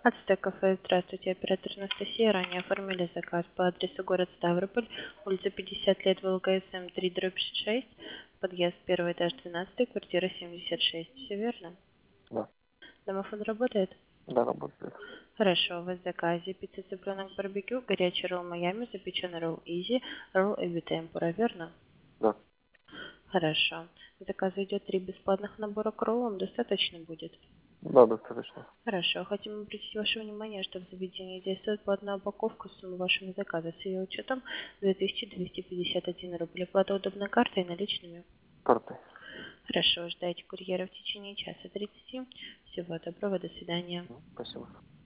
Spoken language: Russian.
Ацтек-кафе, здравствуйте, оператор Анастасия. Ранее оформили заказ по адресу город Ставрополь, улица 50 лет, ВЛКСМ 3/6, подъезд 1 этаж 12, квартира 76. Все верно? Да, Домофон работает? да, работает. Хорошо, у вас в заказе пицца цыпленок барбекю, горячий ролл Майами, запеченный ролл Изи, ролл Эви Темпура, верно? Да, Хорошо. В заказе идет 3 бесплатных набора к роллам, достаточно будет? да, достаточно. Хорошо. Хотим обратить ваше внимание, что в заведении действует платная упаковка суммы вашего заказа с ее учетом 2251 рубль. Оплата удобной картой и наличными. Картой. Хорошо. Ждайте курьера в течение часа 30. Всего доброго. До свидания. Спасибо.